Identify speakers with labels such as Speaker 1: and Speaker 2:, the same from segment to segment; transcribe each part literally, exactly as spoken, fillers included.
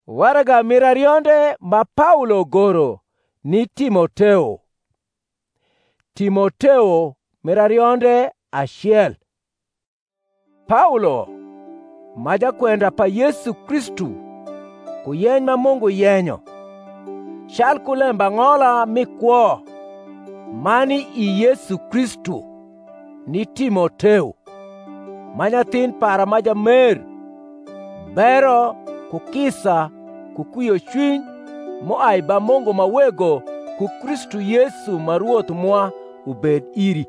Speaker 1: Waraga mirarionde ma Paulo goro ni Timoteo. Timoteo mirarionde achiel. Paulo maja kwenda pa Yesu Kristu kuyeny ma Mungu yenyo, chal kulemba ng'ola mikwo mani i Yesu Kristu ni Timoteo, ma nyathin para ma jamer, bero kukisa kukuyo chuny moai ba Mungu mawego ku Kristu Yesu ma Ruoth mwa ubed iri.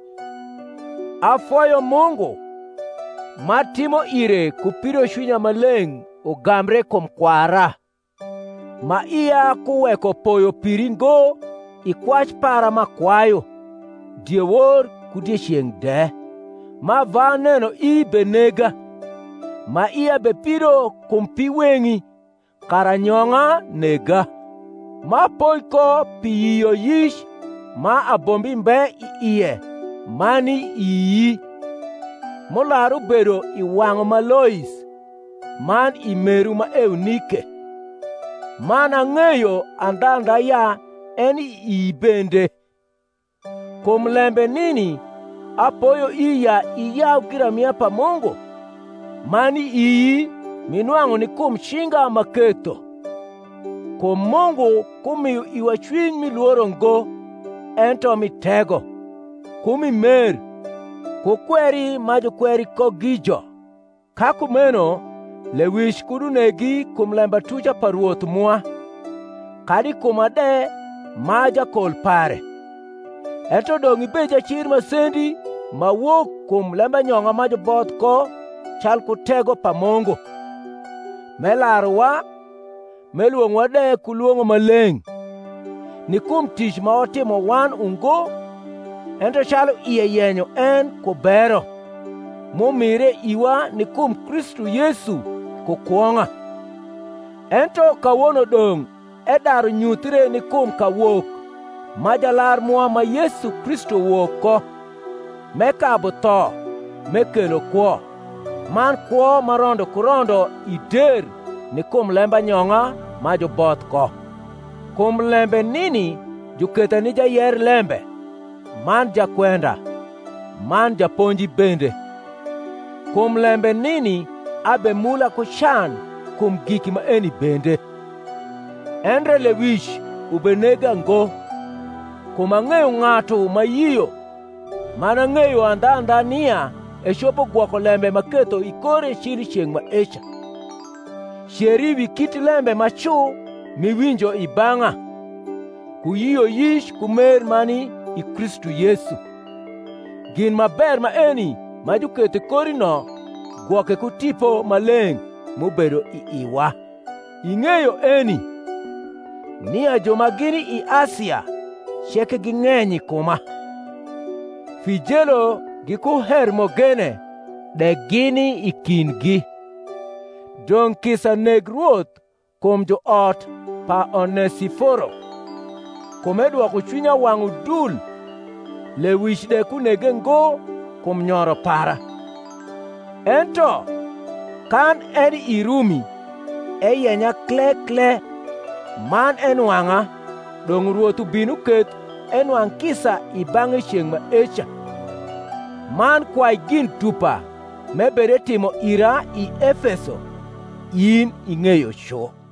Speaker 1: Afoyo Mungu matimo ire kupiro chunya maleng' ogamre kom kwara, ma iya kuweko poyo piri ngo ikwach para makwayo diewor kudiechieng' de, ma va neno i benega, ma iya be piro kum pi weng'i kara nyong'a nega, ma poiko pi yiyo yish ma abombi mbe i iye mani iyi, molaru bedo i wang'o ma Lois man i meru ma Eunike, man ang'eyo andanda ya en i iyi bende. Kuom lembe nini apoyo iya iyaw giramia pa Mungu mani iyi minwang'o ni kum chinga maketo. Kuom Mungu kumiyo iwa chuny miluoro ngo ento mitego, kumimer, kukweri ma jokweri kogijo, kakumeno lewish kudunegi kum lemba tucha pa Ruoth mwa, kadi kumade ma jakol pare. Ento dong' ibed jachir masendi mawuok kum lemba nyong'a ma joboth ko chal kutego pa Mungu, melarowa, meluong'wa de kuluong'o maleng', ni kum tich ma watimo wan ungo, ento chalo iye yenyo en kubero, mumire iwa ni kum Kristu Yesu kukwong'a. Ento kawuono dong' e daro nyuthre ni kum kawuok ma jalar mwa ma Yesu Kristo wuok ko, mekabo tho mekelo kwo, man kwo marondo kurondo iter ni kum lemba nyong'a ma joboth ko. Kum lembe nini joketa ni jayer lembe, man jakwenda, man japonji bende. Kum lembe nini abe mula kuchan kum giki ma eni bende. Endre lewish ubenega ngo, kum ang'eyo ng'ato ma yiyo, man ang'eyo andanda niya e chopo gwoko lembe maketo ikore chiri chieng' ma echa. Chieri wi kit lembe machu miwinjo i bang'a, kuyiyo yish kumer mani i Kristu Yesu. Gin maber ma eni ma jokete korino gwoke kutipo maleng' mobedo i iwa. Ing'eyo eni niya joma gini i Asia chekegi ng'eny kuma. Fijelo gi ku Hermogene de gini i kindgi. Dong' kisa neg Ruoth kuom jo ot pa Onesiforo, kume dwoko chunya wang'o dul, lewish de kunege ngo kuom nyoro para. Ento kan en i Rumi e yenya kle kle, man enwang'a, dong' Ruoth ubin uket enwang' kisa i bang'e chieng' ma echa. Man kwai gin tupa mebede timo ira i Efeso, in ing'eyo cho.